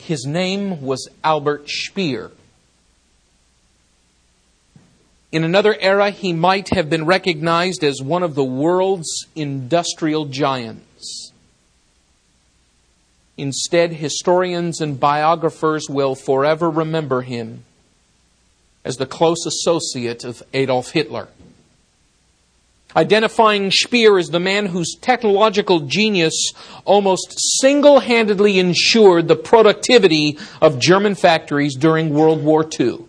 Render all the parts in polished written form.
His name was Albert Speer. In another era, he might have been recognized as one of the world's industrial giants. Instead, historians and biographers will forever remember him as the close associate of Adolf Hitler. Identifying Speer as the man whose technological genius almost single-handedly ensured the productivity of German factories during World War II.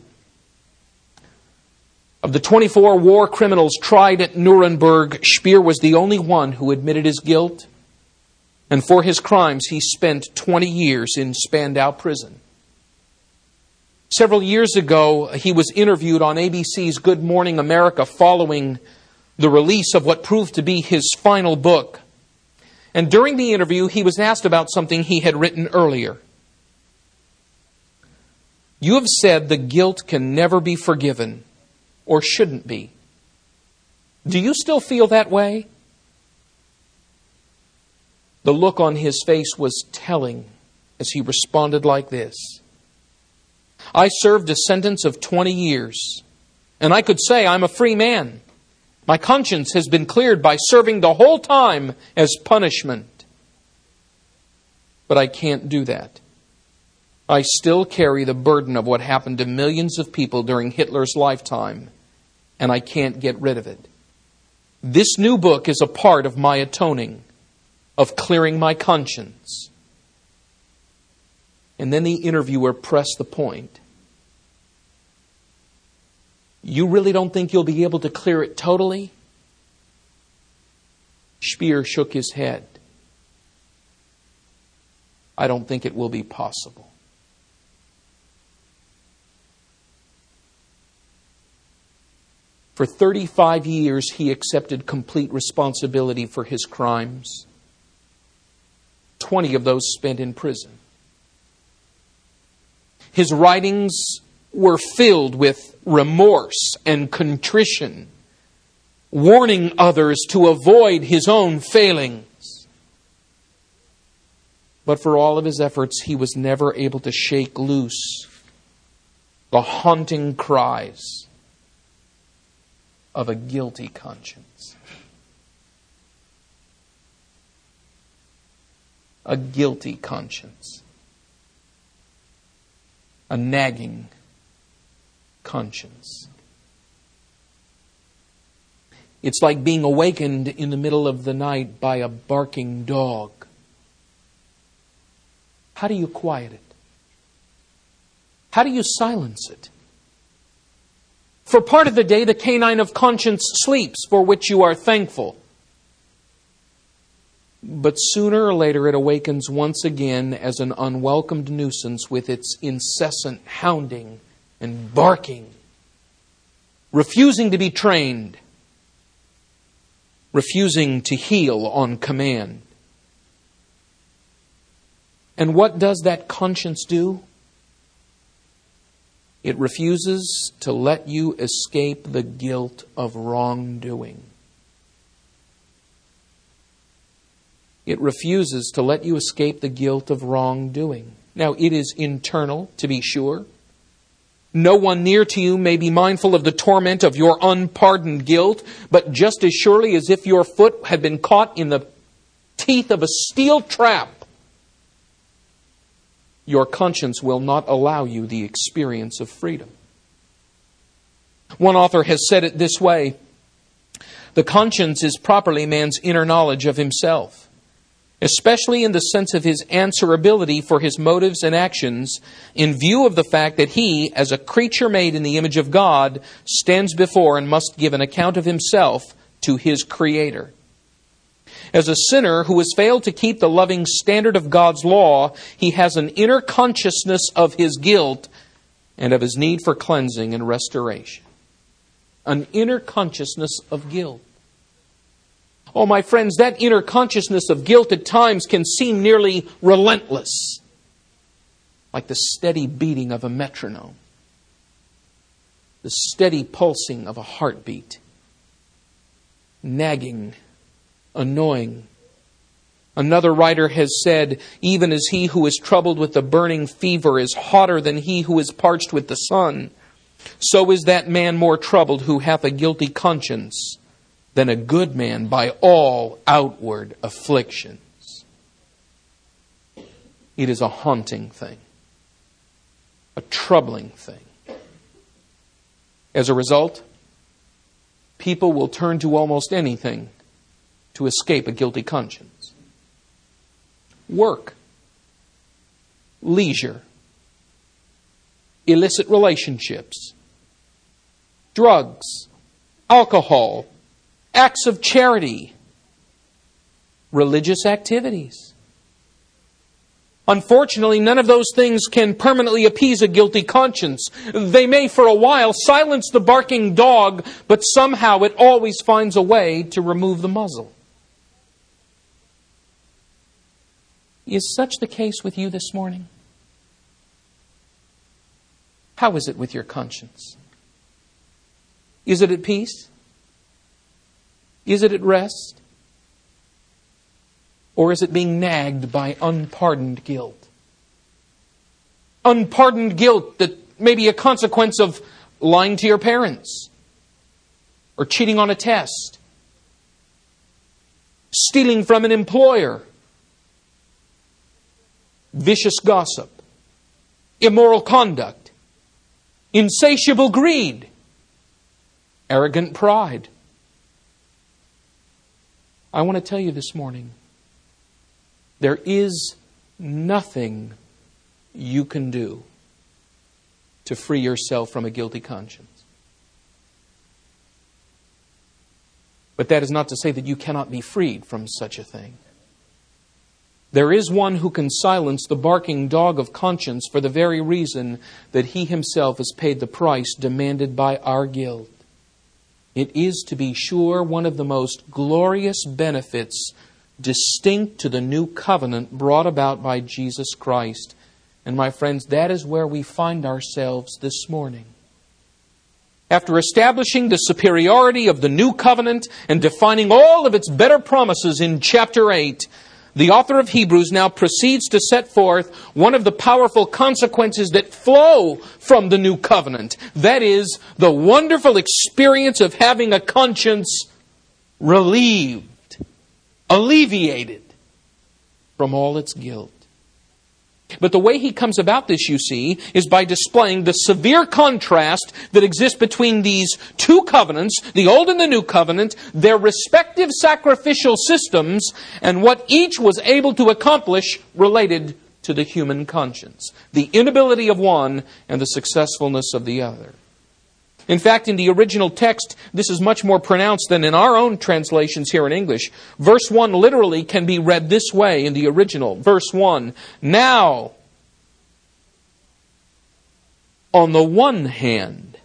Of the 24 war criminals tried at Nuremberg, Speer was the only one who admitted his guilt. And for his crimes, he spent 20 years in Spandau prison. Several years ago, he was interviewed on ABC's Good Morning America following the release of what proved to be his final book. And during the interview, he was asked about something he had written earlier. You have said the guilt can never be forgiven, or shouldn't be. Do you still feel that way? The look on his face was telling as he responded like this. I served a sentence of 20 years, and I could say I'm a free man. My conscience has been cleared by serving the whole time as punishment. But I can't do that. I still carry the burden of what happened to millions of people during Hitler's lifetime, and I can't get rid of it. This new book is a part of my atoning, of clearing my conscience. And then the interviewer pressed the point. You really don't think you'll be able to clear it totally? Speer shook his head. I don't think it will be possible. For 35 years, he accepted complete responsibility for his crimes. 20 of those spent in prison. His writings were filled with remorse and contrition, warning others to avoid his own failings. But for all of his efforts, he was never able to shake loose the haunting cries of a guilty conscience. A guilty conscience. A nagging conscience. It's like being awakened in the middle of the night by a barking dog. How do you quiet it? How do you silence it? For part of the day, the canine of conscience sleeps, for which you are thankful. But sooner or later it awakens once again as an unwelcomed nuisance with its incessant hounding and barking, refusing to be trained, refusing to heel on command. And what does that conscience do? It refuses to let you escape the guilt of wrongdoing. It refuses to let you escape the guilt of wrongdoing. Now, it is internal, to be sure. No one near to you may be mindful of the torment of your unpardoned guilt, but just as surely as if your foot had been caught in the teeth of a steel trap, your conscience will not allow you the experience of freedom. One author has said it this way: the conscience is properly man's inner knowledge of himself, especially in the sense of his answerability for his motives and actions, in view of the fact that he, as a creature made in the image of God, stands before and must give an account of himself to his Creator. As a sinner who has failed to keep the loving standard of God's law, he has an inner consciousness of his guilt and of his need for cleansing and restoration. An inner consciousness of guilt. Oh, my friends, that inner consciousness of guilt at times can seem nearly relentless, like the steady beating of a metronome, the steady pulsing of a heartbeat, nagging, annoying, Another writer has said, even as he who is troubled with the burning fever is hotter than he who is parched with the sun, so is that man more troubled who hath a guilty conscience than a good man by all outward afflictions. It is a haunting thing, a troubling thing. As a result, people will turn to almost anything to escape a guilty conscience. Work, leisure, illicit relationships, drugs, alcohol, acts of charity, religious activities. Unfortunately, none of those things can permanently appease a guilty conscience. They may for a while silence the barking dog, but somehow it always finds a way to remove the muzzle. Is such the case with you this morning? How is it with your conscience? Is it at peace? Is it at rest? Or is it being nagged by unpardoned guilt? Unpardoned guilt that may be a consequence of lying to your parents, or cheating on a test, stealing from an employer, vicious gossip, immoral conduct, insatiable greed, arrogant pride. I want to tell you this morning, there is nothing you can do to free yourself from a guilty conscience. But that is not to say that you cannot be freed from such a thing. There is one who can silence the barking dog of conscience for the very reason that he himself has paid the price demanded by our guilt. It is, to be sure, one of the most glorious benefits distinct to the new covenant brought about by Jesus Christ. And my friends, that is where we find ourselves this morning. After establishing the superiority of the new covenant and defining all of its better promises in chapter 8, the author of Hebrews now proceeds to set forth one of the powerful consequences that flow from the new covenant. That is, the wonderful experience of having a conscience relieved, alleviated from all its guilt. But the way he comes about this, you see, is by displaying the severe contrast that exists between these two covenants, the Old and the New Covenant, their respective sacrificial systems, and what each was able to accomplish related to the human conscience. The inability of one and the successfulness of the other. In fact, in the original text, this is much more pronounced than in our own translations here in English. Verse 1 literally can be read this way in the original. Verse 1, now, on the one hand,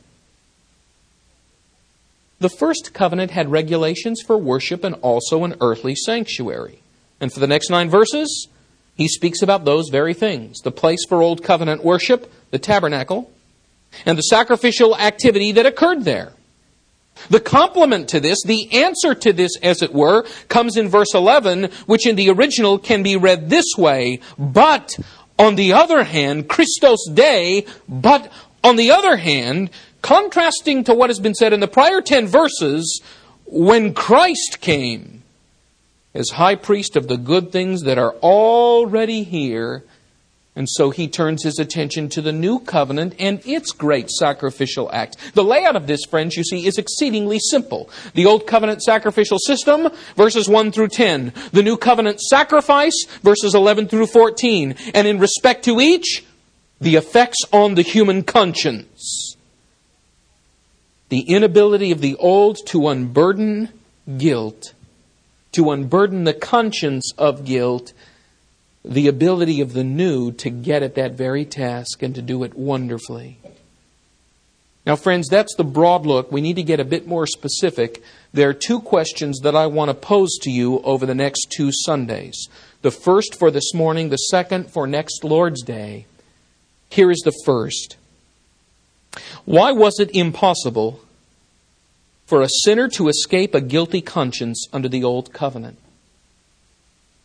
the first covenant had regulations for worship and also an earthly sanctuary. And for the next 9 verses, he speaks about those very things. The place for old covenant worship, the tabernacle, and the sacrificial activity that occurred there. The complement to this, the answer to this, as it were, comes in verse 11, which in the original can be read this way, but on the other hand, Christos Dei, but on the other hand, contrasting to what has been said in the prior 10 verses, when Christ came as high priest of the good things that are already here. And so he turns his attention to the new covenant and its great sacrificial act. The layout of this, friends, you see, is exceedingly simple. The old covenant sacrificial system, verses 1 through 10. The new covenant sacrifice, verses 11 through 14. And in respect to each, the effects on the human conscience. The inability of the old to unburden guilt, to unburden the conscience of guilt, the ability of the new to get at that very task and to do it wonderfully. Now, friends, that's the broad look. We need to get a bit more specific. There are 2 questions that I want to pose to you over the next 2 Sundays. The first for this morning, the second for next Lord's Day. Here is the first. Why was it impossible for a sinner to escape a guilty conscience under the old covenant?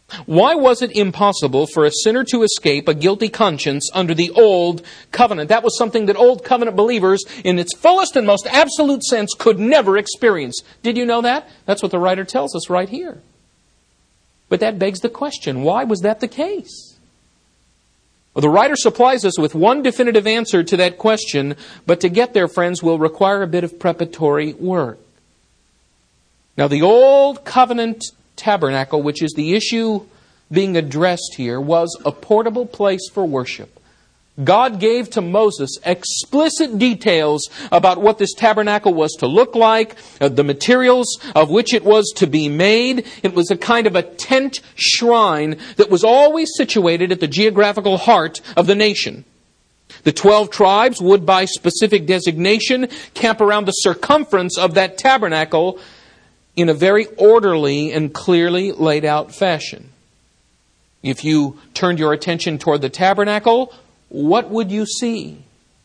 Why was it impossible for a sinner to escape a guilty conscience under the Old Covenant? That was something that Old Covenant believers, in its fullest and most absolute sense, could never experience. Did you know that? That's what the writer tells us right here. But that begs the question, why was that the case? Well, the writer supplies us with one definitive answer to that question, but to get there, friends, will require a bit of preparatory work. Now, the Old Covenant tabernacle, which is the issue being addressed here, was a portable place for worship. God gave to Moses explicit details about what this tabernacle was to look like, the materials of which it was to be made. It was a kind of a tent shrine that was always situated at the geographical heart of the nation. The 12 tribes would, by specific designation, camp around the circumference of that tabernacle in a very orderly and clearly laid out fashion. If you turned your attention toward the tabernacle, what would you see?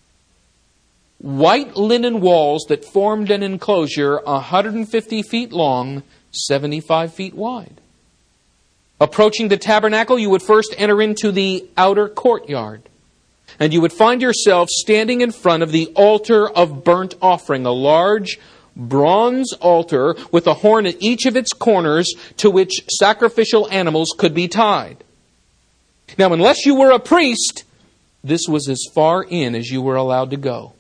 White linen walls that formed an enclosure 150 feet long, 75 feet wide. Approaching the tabernacle, you would first enter into the outer courtyard. And you would find yourself standing in front of the altar of burnt offering, a large bronze altar with a horn at each of its corners to which sacrificial animals could be tied. Now, unless you were a priest, this was as far in as you were allowed to go.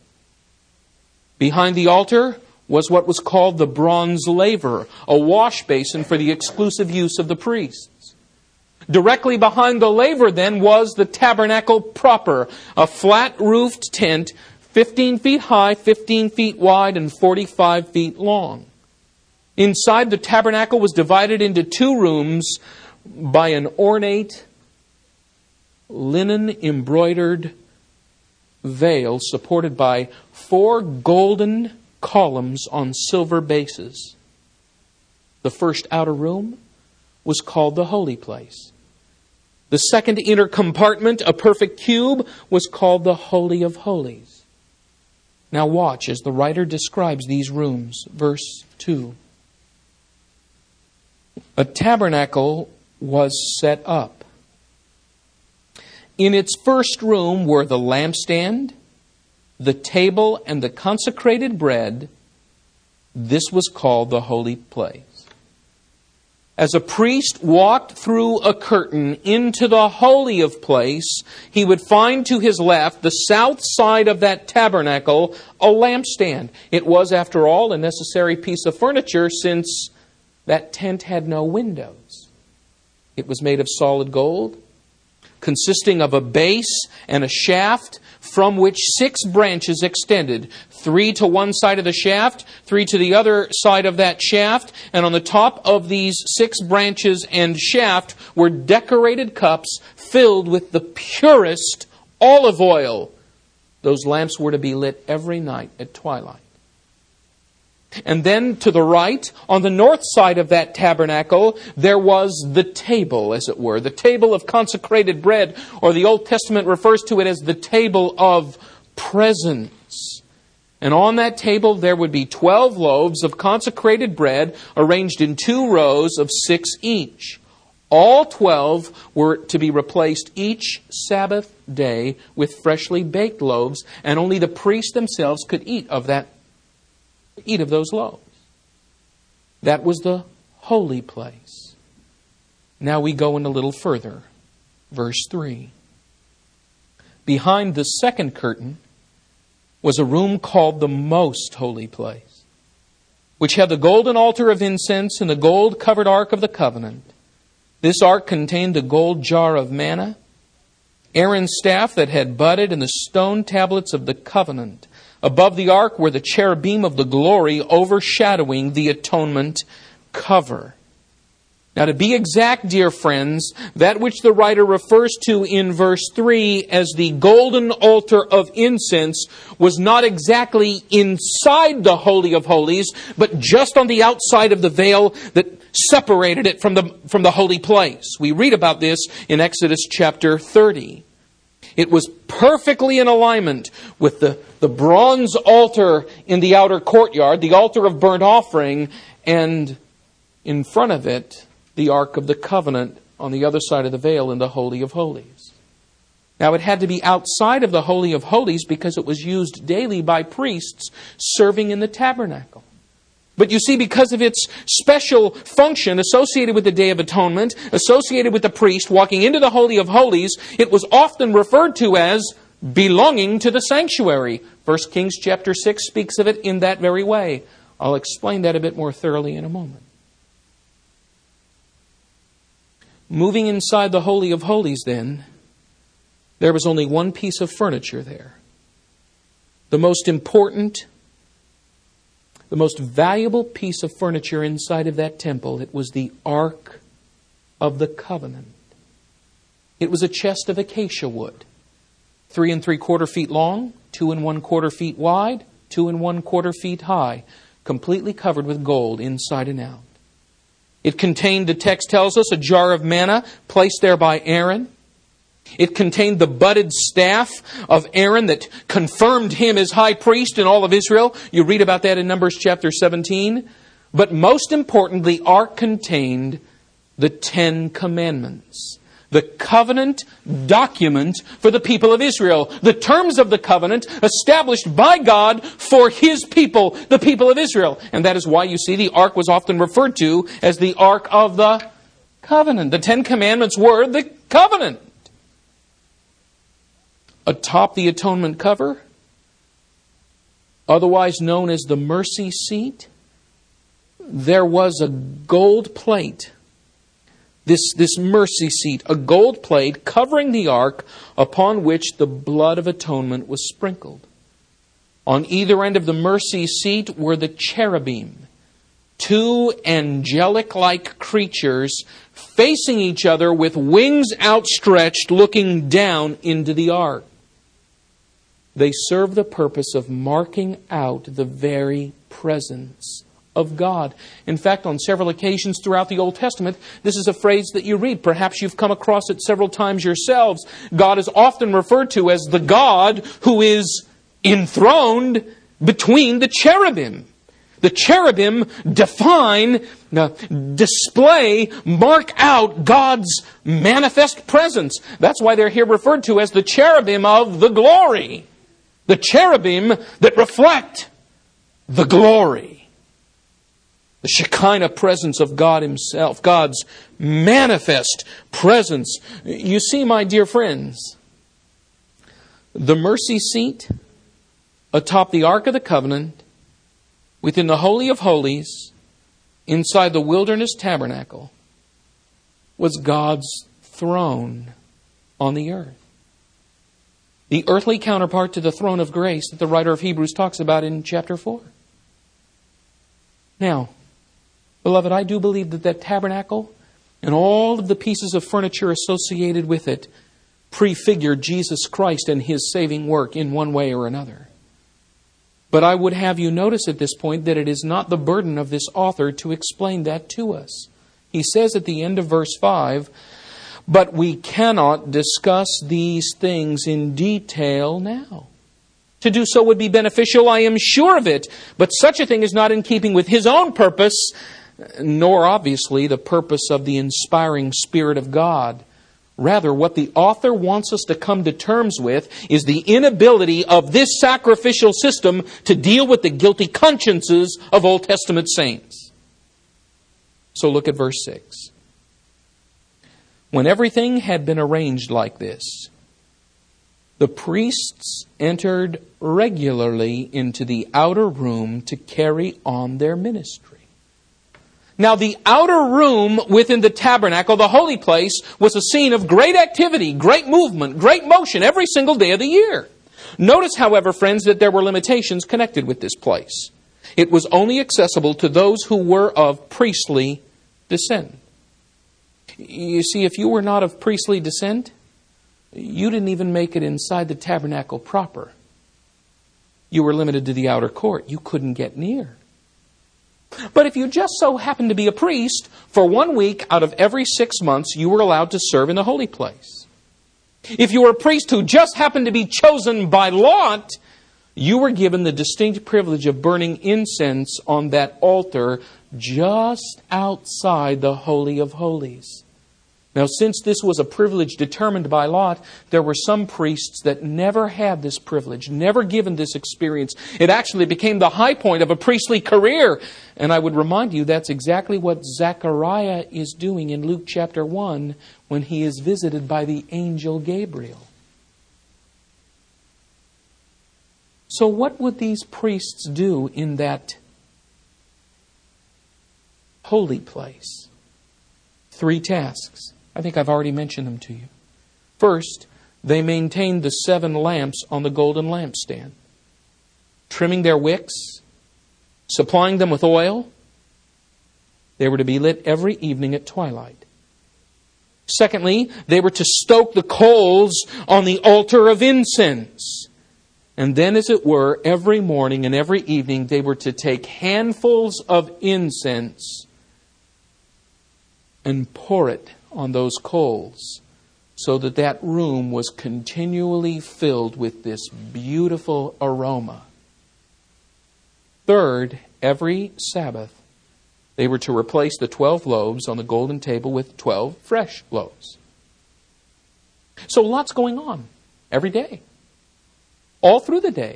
Behind the altar was what was called the bronze laver, a wash basin for the exclusive use of the priests. Directly behind the laver, then, was the tabernacle proper, a flat-roofed tent 15 feet high, 15 feet wide, and 45 feet long. Inside, the tabernacle was divided into two rooms by an ornate linen embroidered veil supported by 4 golden columns on silver bases. The first outer room was called the holy place. The second inner compartment, a perfect cube, was called the Holy of Holies. Now watch as the writer describes these rooms. Verse 2. A tabernacle was set up. In its first room were the lampstand, the table, and the consecrated bread. This was called the holy place. As a priest walked through a curtain into the holy of place, he would find to his left, the south side of that tabernacle, a lampstand. It was, after all, a necessary piece of furniture since that tent had no windows. It was made of solid gold, consisting of a base and a shaft from which 6 branches extended. 3 to one side of the shaft, 3 to the other side of that shaft, and on the top of these 6 branches and shaft were decorated cups filled with the purest olive oil. Those lamps were to be lit every night at twilight. And then to the right, on the north side of that tabernacle, there was the table, as it were, the table of consecrated bread, or the Old Testament refers to it as the table of presence. And on that table there would be 12 loaves of consecrated bread arranged in 2 rows of 6 each. All 12 were to be replaced each Sabbath day with freshly baked loaves, and only the priests themselves could eat of those loaves. That was the holy place. Now we go in a little further. Verse 3. Behind the second curtain was a room called the most holy place, which had the golden altar of incense and the gold-covered ark of the covenant. This ark contained the gold jar of manna, Aaron's staff that had budded, and the stone tablets of the covenant. Above the ark were the cherubim of the glory overshadowing the atonement cover. Now, to be exact, dear friends, that which the writer refers to in verse 3 as the golden altar of incense was not exactly inside the Holy of Holies, but just on the outside of the veil that separated it from the holy place. We read about this in Exodus chapter 30. It was perfectly in alignment with the bronze altar in the outer courtyard, the altar of burnt offering, and in front of it, the Ark of the Covenant on the other side of the veil in the Holy of Holies. Now, it had to be outside of the Holy of Holies because it was used daily by priests serving in the tabernacle. But you see, because of its special function associated with the Day of Atonement, associated with the priest walking into the Holy of Holies, it was often referred to as belonging to the sanctuary. 1 Kings chapter 6 speaks of it in that very way. I'll explain that a bit more thoroughly in a moment. Moving inside the Holy of Holies, then, there was only one piece of furniture there. The most important, the most valuable piece of furniture inside of that temple, it was the Ark of the Covenant. It was a chest of acacia wood, 3 3/4 feet long, 2 1/4 feet wide, 2 1/4 feet high, completely covered with gold inside and out. It contained, the text tells us, a jar of manna placed there by Aaron. It contained the budded staff of Aaron that confirmed him as high priest in all of Israel. You read about that in Numbers chapter 17. But most importantly, the ark contained the 10 Commandments. The covenant document for the people of Israel. The terms of the covenant established by God for His people, the people of Israel. And that is why you see the ark was often referred to as the Ark of the Covenant. The 10 Commandments were the covenant. Atop the atonement cover, otherwise known as the mercy seat, there was a gold plate. This mercy seat, a gold plate covering the ark upon which the blood of atonement was sprinkled. On either end of the mercy seat were the cherubim, 2 angelic-like creatures facing each other with wings outstretched, looking down into the ark. They serve the purpose of marking out the very presence of God. In fact, on several occasions throughout the Old Testament, this is a phrase that you read. Perhaps you've come across it several times yourselves. God is often referred to as the God who is enthroned between the cherubim. The cherubim define, display, mark out God's manifest presence. That's why they're here referred to as the cherubim of the glory. The cherubim that reflect the glory. The Shekinah presence of God Himself. God's manifest presence. You see, my dear friends, the mercy seat atop the Ark of the Covenant, within the Holy of Holies, inside the wilderness tabernacle, was God's throne on the earth. The earthly counterpart to the throne of grace that the writer of Hebrews talks about in chapter 4. Now, beloved, I do believe that tabernacle and all of the pieces of furniture associated with it prefigured Jesus Christ and His saving work in one way or another. But I would have you notice at this point that it is not the burden of this author to explain that to us. He says at the end of verse 5, "But we cannot discuss these things in detail now. To do so would be beneficial, I am sure of it, but such a thing is not in keeping with His own purpose, nor obviously the purpose of the inspiring Spirit of God. Rather, what the author wants us to come to terms with is the inability of this sacrificial system to deal with the guilty consciences of Old Testament saints." So look at verse 6. "When everything had been arranged like this, the priests entered regularly into the outer room to carry on their ministry." Now, the outer room within the tabernacle, the holy place, was a scene of great activity, great movement, great motion every single day of the year. Notice, however, friends, that there were limitations connected with this place. It was only accessible to those who were of priestly descent. You see, if you were not of priestly descent, you didn't even make it inside the tabernacle proper. You were limited to the outer court. You couldn't get near. But if you just so happened to be a priest, for 1 week out of every 6 months, you were allowed to serve in the holy place. If you were a priest who just happened to be chosen by lot, you were given the distinct privilege of burning incense on that altar just outside the Holy of Holies. Now, since this was a privilege determined by lot, there were some priests that never had this privilege, never given this experience. It actually became the high point of a priestly career. And I would remind you that's exactly what Zechariah is doing in Luke chapter 1 when he is visited by the angel Gabriel. So what would these priests do in that holy place? 3 tasks. I think I've already mentioned them to you. First, they maintained the 7 lamps on the golden lampstand, trimming their wicks, supplying them with oil. They were to be lit every evening at twilight. Secondly, they were to stoke the coals on the altar of incense. And then, as it were, every morning and every evening, they were to take handfuls of incense and pour it on those coals so that that room was continually filled with this beautiful aroma. Third, every Sabbath, they were to replace the 12 loaves on the golden table with 12 fresh loaves. So lots going on every day, all through the day.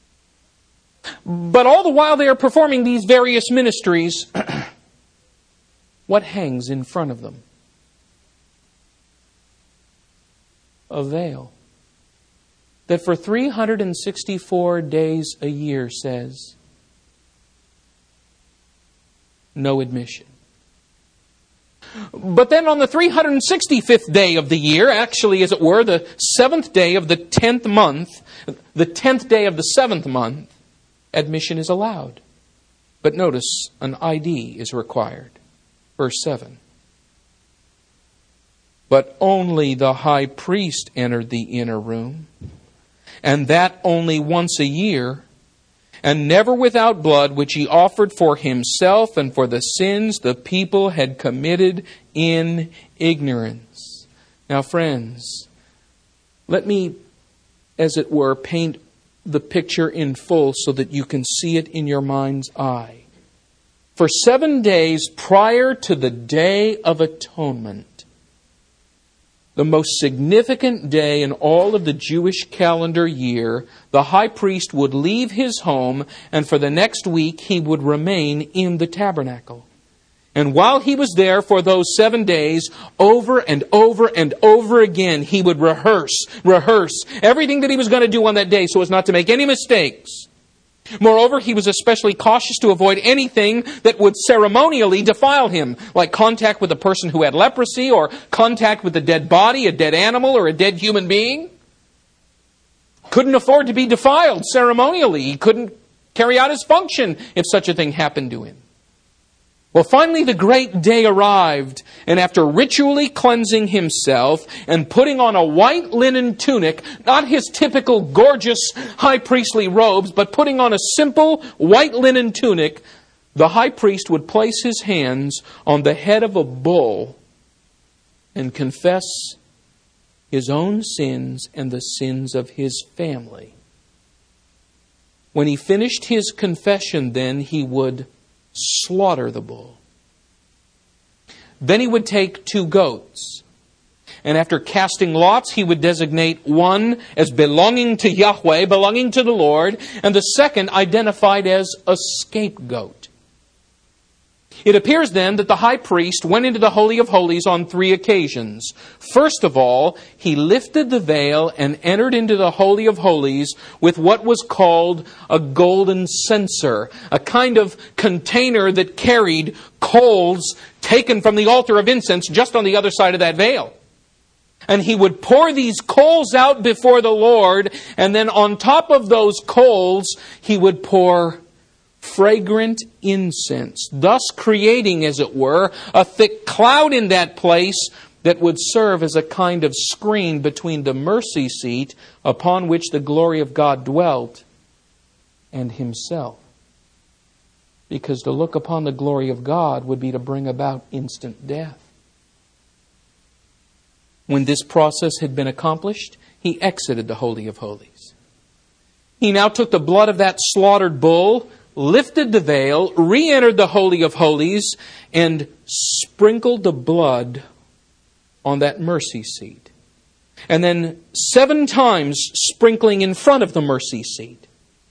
But all the while they are performing these various ministries, what hangs in front of them? A veil that for 364 days a year says no admission. But then on the 365th day of the year, actually as it were, the 7th day of the 10th month, the 10th day of the 7th month, admission is allowed. But notice, an ID is required. Verse 7. But only the high priest entered the inner room, and that only once a year, and never without blood, which he offered for himself and for the sins the people had committed in ignorance. Now, friends, let me, as it were, paint the picture in full so that you can see it in your mind's eye. For 7 days prior to the Day of Atonement, the most significant day in all of the Jewish calendar year, the high priest would leave his home, and for the next week he would remain in the tabernacle. And while he was there for those 7 days, over and over and over again, he would rehearse everything that he was going to do on that day so as not to make any mistakes. Moreover, he was especially cautious to avoid anything that would ceremonially defile him, like contact with a person who had leprosy, or contact with a dead body, a dead animal, or a dead human being. Couldn't afford to be defiled ceremonially. He couldn't carry out his function if such a thing happened to him. Well, finally the great day arrived, and after ritually cleansing himself and putting on a white linen tunic, not his typical gorgeous high priestly robes, but putting on a simple white linen tunic, the high priest would place his hands on the head of a bull and confess his own sins and the sins of his family. When he finished his confession, then he would slaughter the bull. Then he would take 2 goats, and after casting lots, he would designate one as belonging to Yahweh, belonging to the Lord, and the second identified as a scapegoat. It appears then that the high priest went into the Holy of Holies on 3 occasions. First of all, he lifted the veil and entered into the Holy of Holies with what was called a golden censer, a kind of container that carried coals taken from the altar of incense just on the other side of that veil. And he would pour these coals out before the Lord, and then on top of those coals, he would pour fragrant incense, thus creating, as it were, a thick cloud in that place that would serve as a kind of screen between the mercy seat upon which the glory of God dwelt and himself. Because to look upon the glory of God would be to bring about instant death. When this process had been accomplished, he exited the Holy of Holies. He now took the blood of that slaughtered bull, lifted the veil, re-entered the Holy of Holies, and sprinkled the blood on that mercy seat. And then 7 times sprinkling in front of the mercy seat.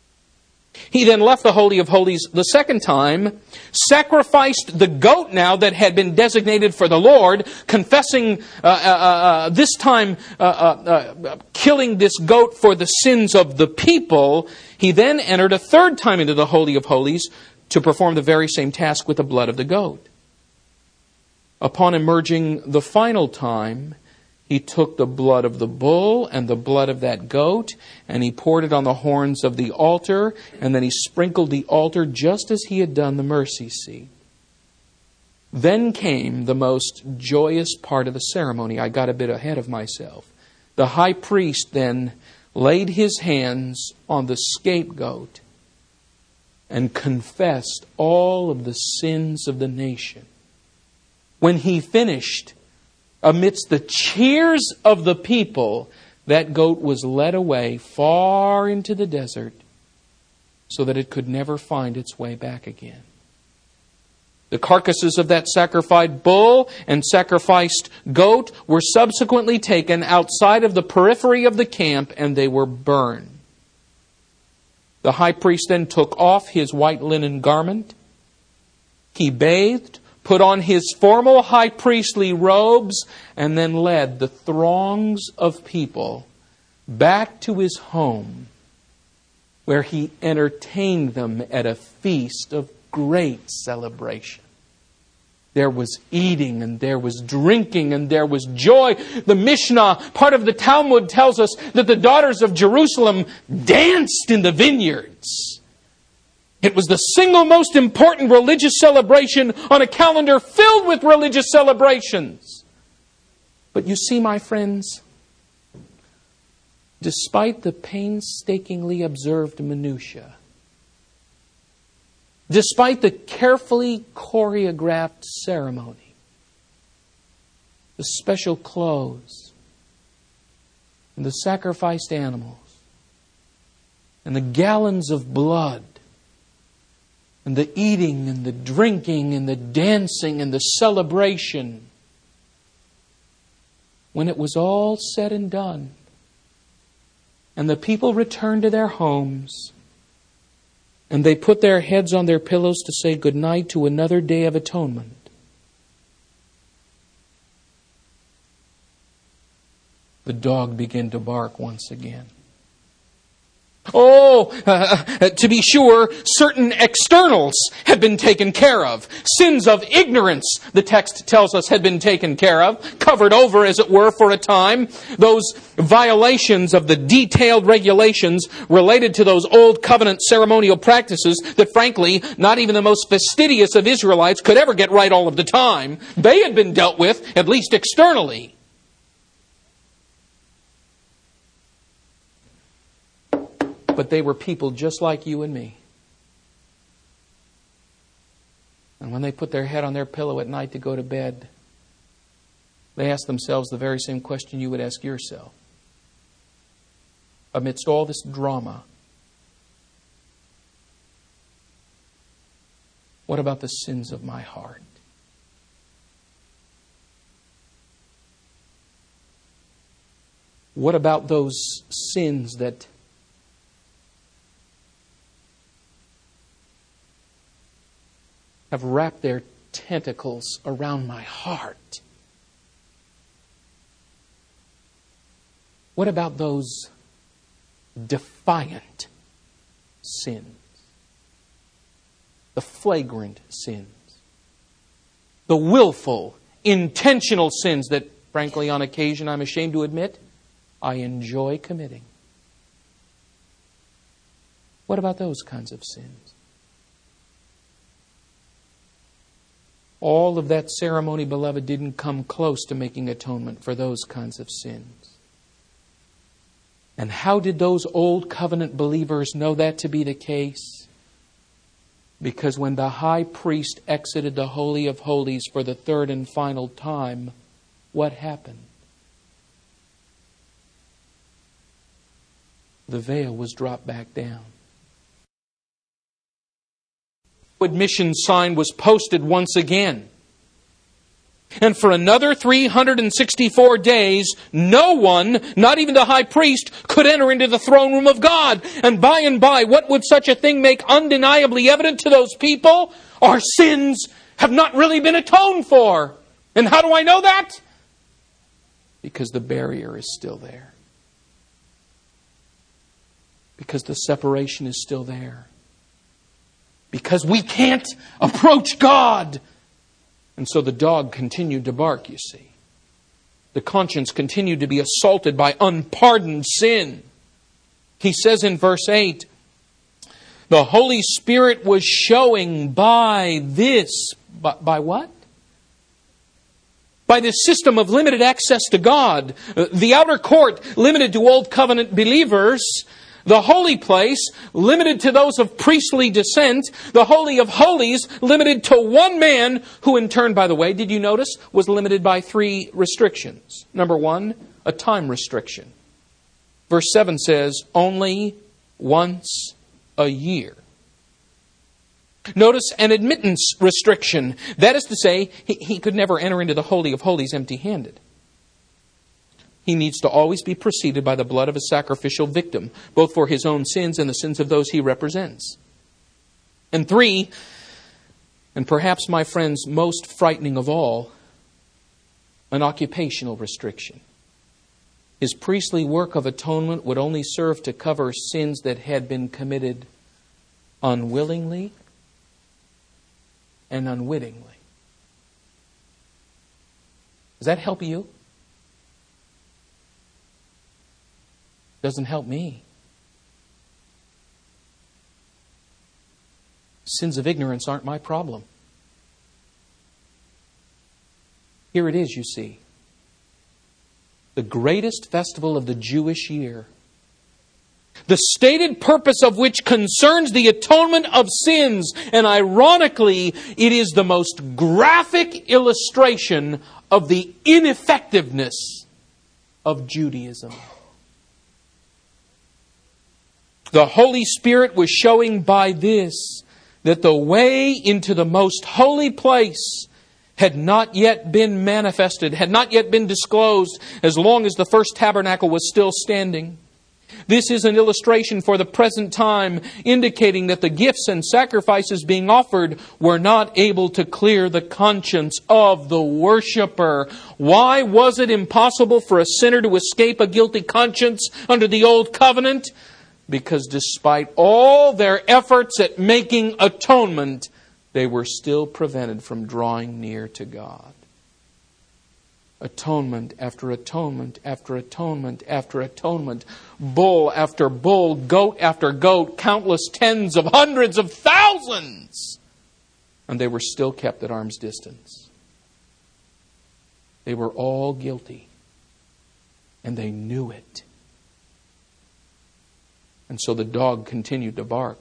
He then left the Holy of Holies the second time, sacrificed the goat now that had been designated for the Lord, confessing this time killing this goat for the sins of the people. He then entered a third time into the Holy of Holies to perform the very same task with the blood of the goat. Upon emerging the final time, he took the blood of the bull and the blood of that goat, and he poured it on the horns of the altar, and then he sprinkled the altar just as he had done the mercy seat. Then came the most joyous part of the ceremony. I got a bit ahead of myself. The high priest then laid his hands on the scapegoat and confessed all of the sins of the nation. When he finished, amidst the cheers of the people, that goat was led away far into the desert so that it could never find its way back again. The carcasses of that sacrificed bull and sacrificed goat were subsequently taken outside of the periphery of the camp, and they were burned. The high priest then took off his white linen garment. He bathed, put on his formal high priestly robes, and then led the throngs of people back to his home, where he entertained them at a feast of great celebration. There was eating, and there was drinking, and there was joy. The Mishnah, part of the Talmud, tells us that the daughters of Jerusalem danced in the vineyards. It was the single most important religious celebration on a calendar filled with religious celebrations. But you see, my friends, despite the painstakingly observed minutiae, despite the carefully choreographed ceremony, the special clothes, and the sacrificed animals, and the gallons of blood, and the eating and the drinking and the dancing and the celebration, when it was all said and done, and the people returned to their homes, and they put their heads on their pillows to say goodnight to another day of atonement, the dog began to bark once again. To be sure, certain externals had been taken care of. Sins of ignorance, the text tells us, had been taken care of, covered over, as it were, for a time. Those violations of the detailed regulations related to those old covenant ceremonial practices that, frankly, not even the most fastidious of Israelites could ever get right all of the time. They had been dealt with, at least externally. But they were people just like you and me. And when they put their head on their pillow at night to go to bed, they asked themselves the very same question you would ask yourself. Amidst all this drama, what about the sins of my heart? What about those sins that have wrapped their tentacles around my heart? What about those defiant sins? The flagrant sins? The willful, intentional sins that, frankly, on occasion, I'm ashamed to admit, I enjoy committing. What about those kinds of sins? All of that ceremony, beloved, didn't come close to making atonement for those kinds of sins. And how did those old covenant believers know that to be the case? Because when the high priest exited the Holy of Holies for the third and final time, what happened? The veil was dropped back down. Admission sign was posted once again. And for another 364 days, no one, not even the high priest, could enter into the throne room of God. And by, what would such a thing make undeniably evident to those people? Our sins have not really been atoned for. And how do I know that? Because the barrier is still there. Because the separation is still there. Because we can't approach God. And so the dog continued to bark, you see. The conscience continued to be assaulted by unpardoned sin. He says in verse 8, the Holy Spirit was showing by this. By what? By this system of limited access to God. The outer court limited to Old Covenant believers. The holy place, limited to those of priestly descent. The Holy of Holies, limited to one man, who in turn, by the way, did you notice, was limited by 3 restrictions. Number 1, a time restriction. Verse 7 says, only once a year. Notice an admittance restriction. That is to say, he could never enter into the Holy of Holies empty-handed. He needs to always be preceded by the blood of a sacrificial victim, both for his own sins and the sins of those he represents. And 3, and perhaps, my friends, most frightening of all, an occupational restriction. His priestly work of atonement would only serve to cover sins that had been committed unwillingly and unwittingly. Does that help you? Doesn't help me. Sins of ignorance aren't my problem. Here it is, you see. The greatest festival of the Jewish year, the stated purpose of which concerns the atonement of sins. And ironically, it is the most graphic illustration of the ineffectiveness of Judaism. The Holy Spirit was showing by this that the way into the most holy place had not yet been manifested, had not yet been disclosed, as long as the first tabernacle was still standing. This is an illustration for the present time, indicating that the gifts and sacrifices being offered were not able to clear the conscience of the worshiper. Why was it impossible for a sinner to escape a guilty conscience under the Old Covenant? Because despite all their efforts at making atonement, they were still prevented from drawing near to God. Atonement after atonement after atonement after atonement. Bull after bull, goat after goat, countless tens of hundreds of thousands. And they were still kept at arm's distance. They were all guilty. And they knew it. And so the dog continued to bark.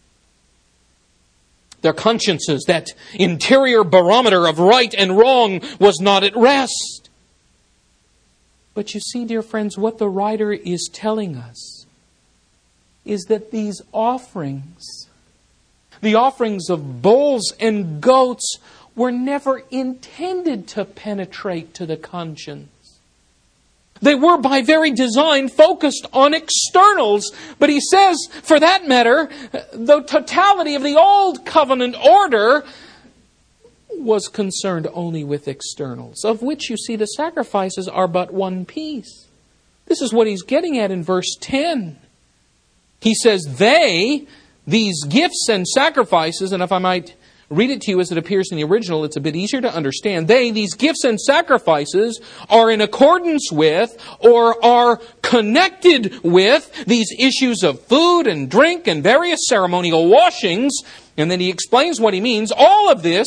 Their consciences, that interior barometer of right and wrong, was not at rest. But you see, dear friends, what the writer is telling us is that these offerings, the offerings of bulls and goats, were never intended to penetrate to the conscience. They were by very design focused on externals. But he says, for that matter, the totality of the Old Covenant order was concerned only with externals, of which, you see, the sacrifices are but one piece. This is what he's getting at in verse 10. He says, these gifts and sacrifices, and if I might read it to you as it appears in the original, it's a bit easier to understand. These gifts and sacrifices are in accordance with or are connected with these issues of food and drink and various ceremonial washings. And then he explains what he means. All of this,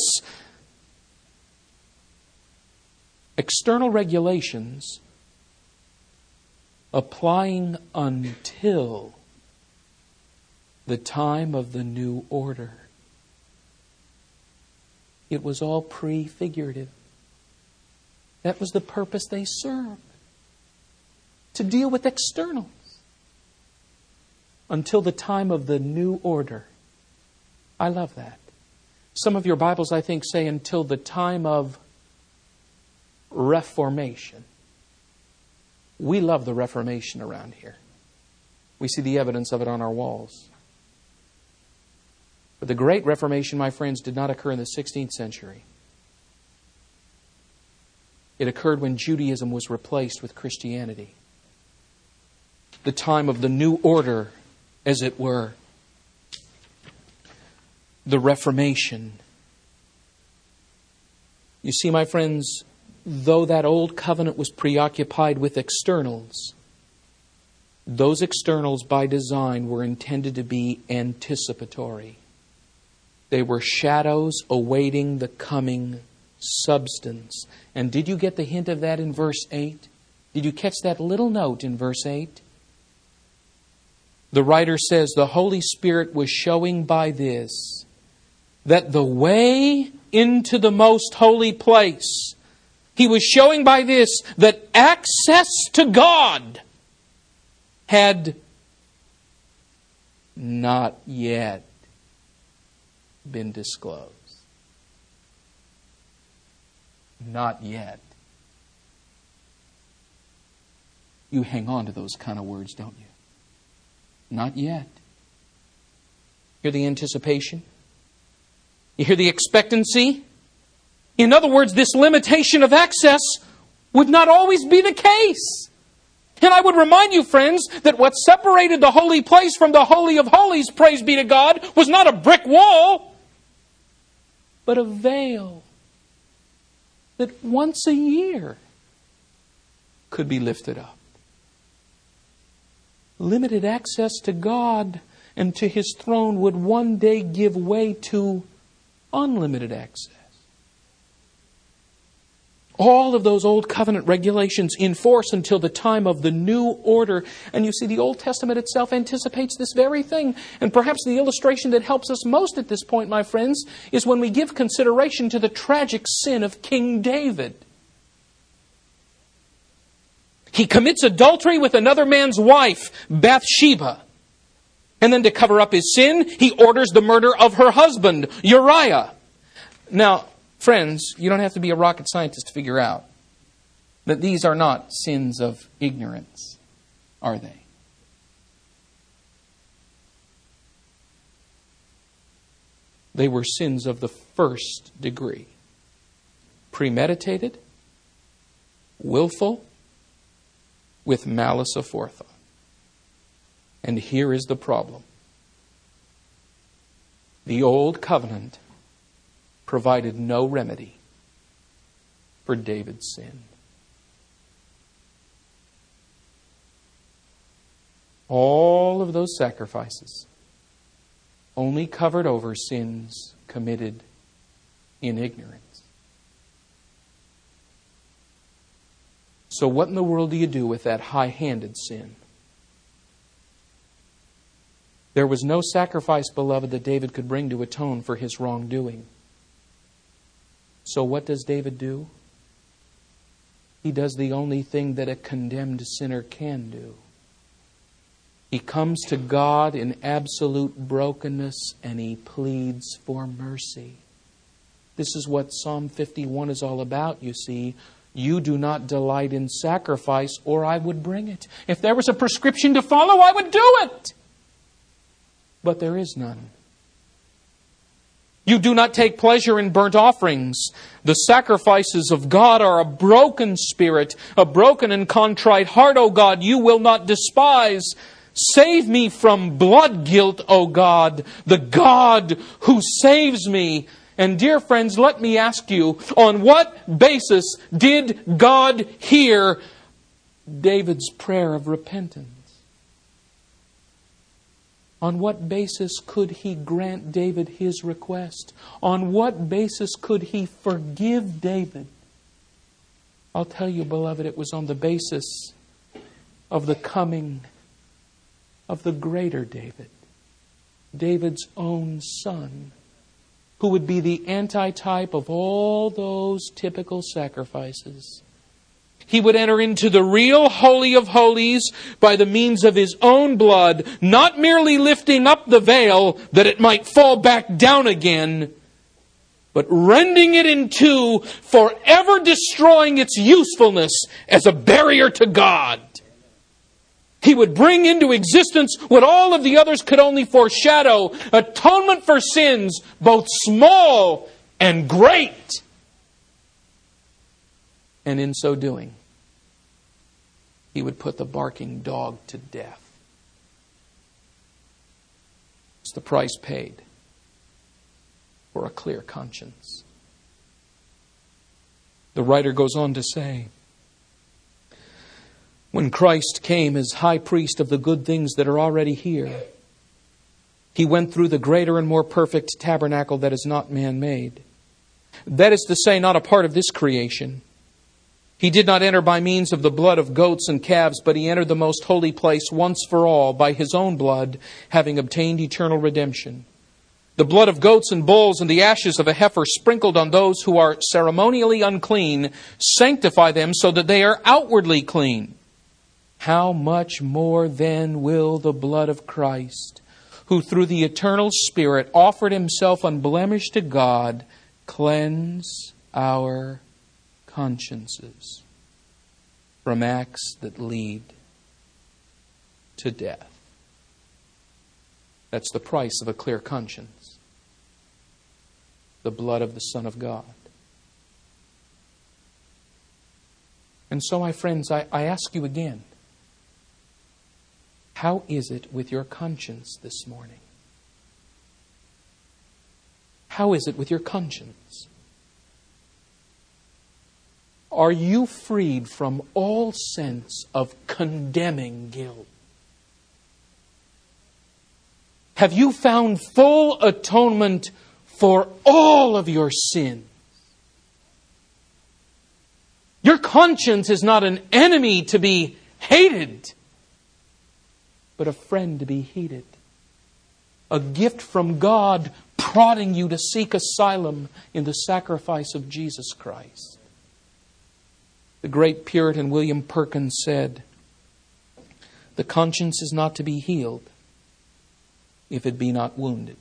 external regulations applying until the time of the new order. It was all prefigurative. That was the purpose they served. To deal with externals. Until the time of the new order. I love that. Some of your Bibles, I think, say until the time of Reformation. We love the Reformation around here. We see the evidence of it on our walls. But the Great Reformation, my friends, did not occur in the 16th century. It occurred when Judaism was replaced with Christianity. The time of the new order, as it were. The Reformation. You see, my friends, though that old covenant was preoccupied with externals, those externals by design were intended to be anticipatory. They were shadows awaiting the coming substance. And did you get the hint of that in verse 8? Did you catch that little note in verse 8? The writer says the Holy Spirit was showing by this that the way into the most holy place, He was showing by this that access to God had not yet been disclosed. Not yet. You hang on to those kind of words, don't you? Not yet. Hear the anticipation? You hear the expectancy? In other words, this limitation of access would not always be the case. And I would remind you, friends, that what separated the holy place from the Holy of Holies, praise be to God, was not a brick wall, but a veil that once a year could be lifted up. Limited access to God and to His throne would one day give way to unlimited access. All of those old covenant regulations in force until the time of the new order. And you see, the Old Testament itself anticipates this very thing. And perhaps the illustration that helps us most at this point, my friends, is when we give consideration to the tragic sin of King David. He commits adultery with another man's wife, Bathsheba. And then to cover up his sin, he orders the murder of her husband, Uriah. Now, friends, you don't have to be a rocket scientist to figure out that these are not sins of ignorance, are they? They were sins of the first degree. Premeditated, willful, with malice aforethought. And here is the problem. The old covenant provided no remedy for David's sin. All of those sacrifices only covered over sins committed in ignorance. So what in the world do you do with that high-handed sin? There was no sacrifice, beloved, that David could bring to atone for his wrongdoing. So what does David do? He does the only thing that a condemned sinner can do. He comes to God in absolute brokenness and he pleads for mercy. This is what Psalm 51 is all about, you see. You do not delight in sacrifice, or I would bring it. If there was a prescription to follow, I would do it. But there is none. You do not take pleasure in burnt offerings. The sacrifices of God are a broken spirit, a broken and contrite heart, O God, you will not despise. Save me from blood guilt, O God, the God who saves me. And dear friends, let me ask you, on what basis did God hear David's prayer of repentance? On what basis could He grant David his request? On what basis could He forgive David? I'll tell you, beloved, it was on the basis of the coming of the greater David, David's own son, who would be the antitype of all those typical sacrifices. He would enter into the real Holy of Holies by the means of His own blood, not merely lifting up the veil that it might fall back down again, but rending it in two, forever destroying its usefulness as a barrier to God. He would bring into existence what all of the others could only foreshadow, atonement for sins, both small and great. And in so doing, He would put the barking dog to death. It's the price paid for a clear conscience. The writer goes on to say, when Christ came as high priest of the good things that are already here, He went through the greater and more perfect tabernacle that is not man-made. That is to say, not a part of this creation. He did not enter by means of the blood of goats and calves, but He entered the most holy place once for all by His own blood, having obtained eternal redemption. The blood of goats and bulls and the ashes of a heifer sprinkled on those who are ceremonially unclean sanctify them so that they are outwardly clean. How much more then will the blood of Christ, who through the eternal Spirit offered Himself unblemished to God, cleanse our consciences from acts that lead to death. That's the price of a clear conscience. The blood of the Son of God. And so, my friends, I ask you again, how is it with your conscience this morning? How is it with your conscience? Are you freed from all sense of condemning guilt? Have you found full atonement for all of your sins? Your conscience is not an enemy to be hated, but a friend to be heeded. A gift from God prodding you to seek asylum in the sacrifice of Jesus Christ. The great Puritan William Perkins said, "The conscience is not to be healed if it be not wounded."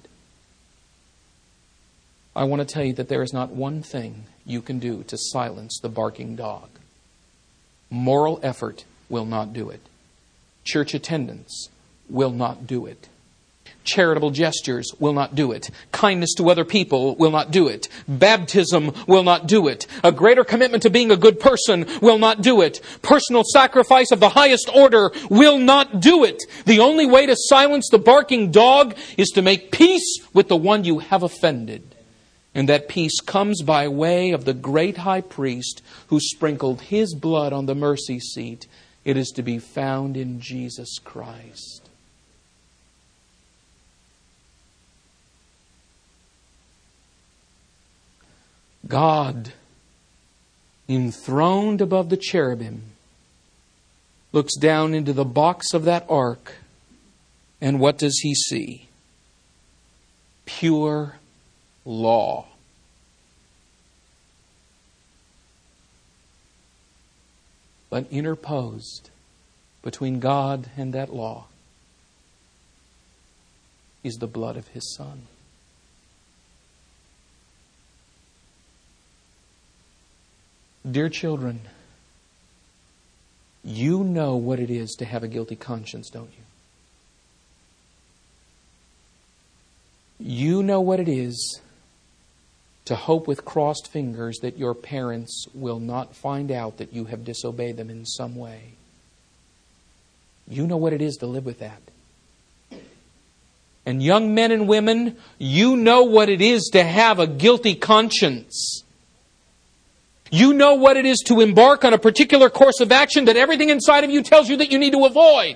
I want to tell you that there is not one thing you can do to silence the barking dog. Moral effort will not do it. Church attendance will not do it. Charitable gestures will not do it. Kindness to other people will not do it. Baptism will not do it. A greater commitment to being a good person will not do it. Personal sacrifice of the highest order will not do it. The only way to silence the barking dog is to make peace with the one you have offended. And that peace comes by way of the great high priest who sprinkled His blood on the mercy seat. It is to be found in Jesus Christ. God, enthroned above the cherubim, looks down into the box of that ark, and what does He see? Pure law. But interposed between God and that law is the blood of His Son. Dear children, you know what it is to have a guilty conscience, don't you? You know what it is to hope with crossed fingers that your parents will not find out that you have disobeyed them in some way. You know what it is to live with that. And young men and women, you know what it is to have a guilty conscience. You know what it is to embark on a particular course of action that everything inside of you tells you that you need to avoid.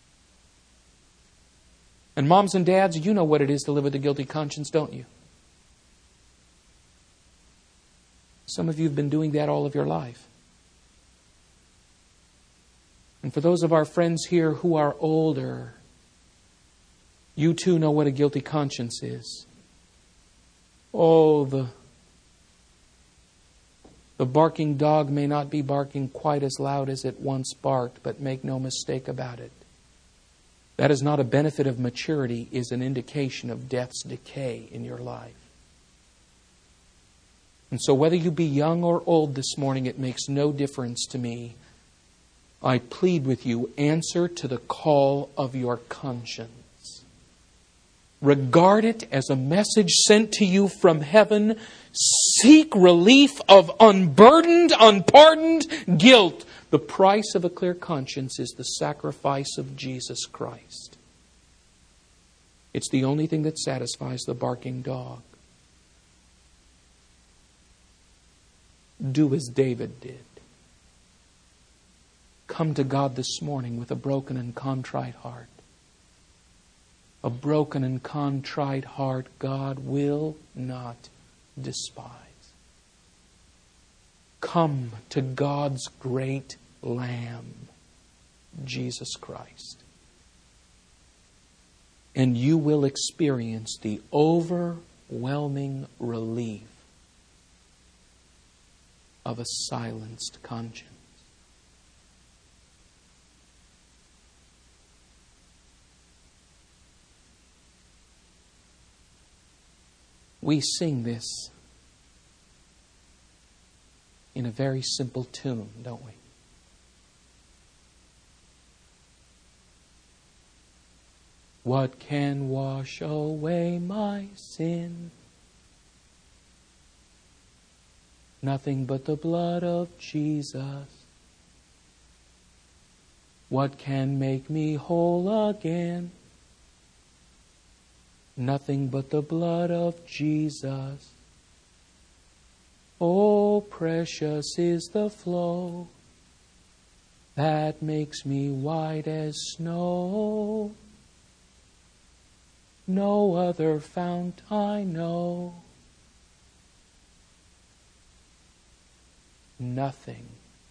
And moms and dads, you know what it is to live with a guilty conscience, don't you? Some of you have been doing that all of your life. And for those of our friends here who are older, you too know what a guilty conscience is. Oh, the barking dog may not be barking quite as loud as it once barked, but make no mistake about it. That is not a benefit of maturity, is an indication of death's decay in your life. And so whether you be young or old this morning, it makes no difference to me. I plead with you, answer to the call of your conscience. Regard it as a message sent to you from heaven. Seek relief of unburdened, unpardoned guilt. The price of a clear conscience is the sacrifice of Jesus Christ. It's the only thing that satisfies the barking dog. Do as David did. Come to God this morning with a broken and contrite heart. A broken and contrite heart God will not despise. Come to God's great Lamb, Jesus Christ. And you will experience the overwhelming relief of a silenced conscience. We sing this in a very simple tune, don't we? What can wash away my sin? Nothing but the blood of Jesus. What can make me whole again? Nothing but the blood of Jesus. Oh, precious is the flow that makes me white as snow. No other fount I know. Nothing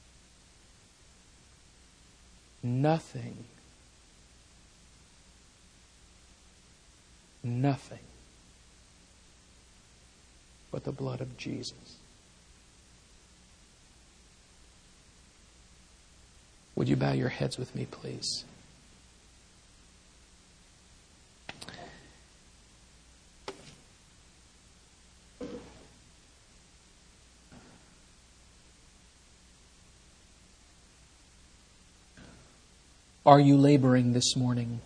but the blood of Jesus. Would you bow your heads with me, please? Are you laboring this morning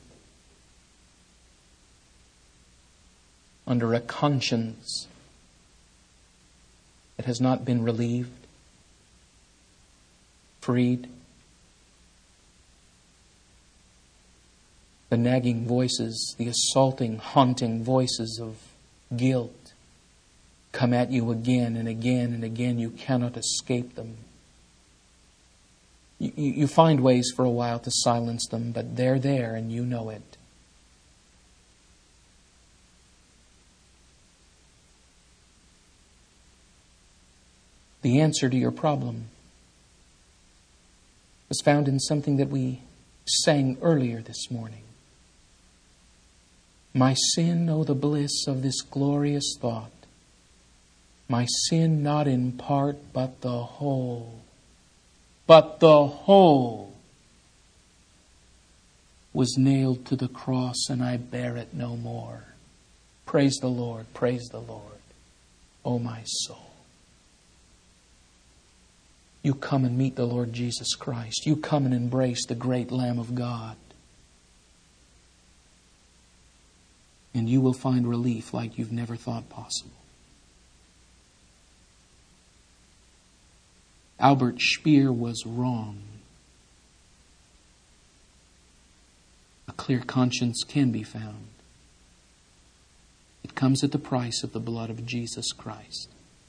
under a conscience that has not been relieved, freed? The nagging voices, the assaulting, haunting voices of guilt come at you again and again and again. You cannot escape them. You find ways for a while to silence them, but they're there and you know it. The answer to your problem is found in something that we sang earlier this morning. My sin, oh the bliss of this glorious thought. My sin not in part, but the whole. But the whole was nailed to the cross, and I bear it no more. Praise the Lord, O my soul. You come and meet the Lord Jesus Christ. You come and embrace the great Lamb of God. And you will find relief like you've never thought possible. Albert Speer was wrong. A clear conscience can be found. It comes at the price of the blood of Jesus Christ.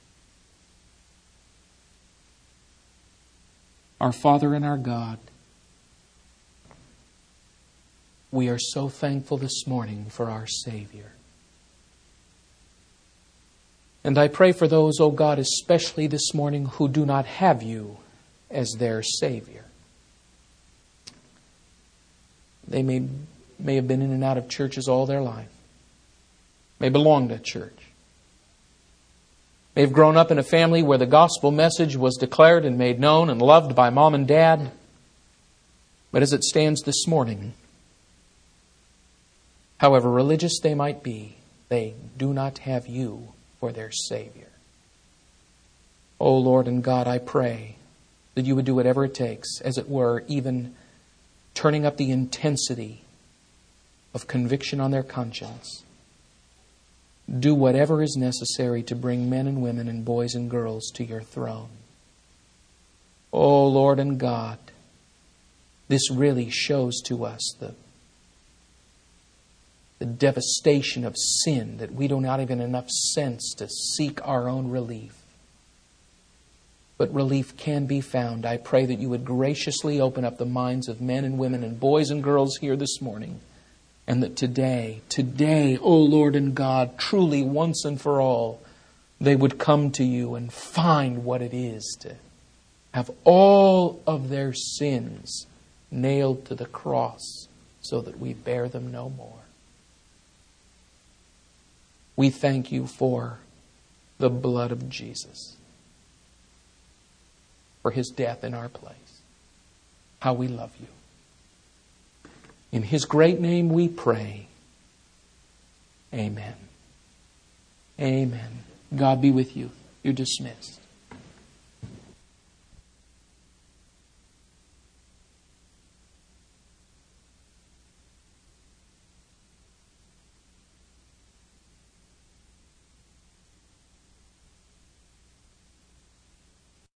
Our Father and our God, we are so thankful this morning for our Savior. And I pray for those, O God, especially this morning, who do not have you as their Savior. They may have been in and out of churches all their life. May belong to church. May have grown up in a family where the gospel message was declared and made known and loved by mom and dad. But as it stands this morning, however religious they might be, they do not have you for their Savior. Oh Lord and God, I pray that you would do whatever it takes, as it were, even turning up the intensity of conviction on their conscience. Do whatever is necessary to bring men and women and boys and girls to your throne. Oh Lord and God, this really shows to us the devastation of sin, that we don't have even enough sense to seek our own relief. But relief can be found. I pray that you would graciously open up the minds of men and women and boys and girls here this morning, and that today, O Lord and God, truly once and for all, they would come to you and find what it is to have all of their sins nailed to the cross so that we bear them no more. We thank you for the blood of Jesus, for His death in our place. How we love you. In His great name we pray. Amen. Amen. God be with you. You're dismissed.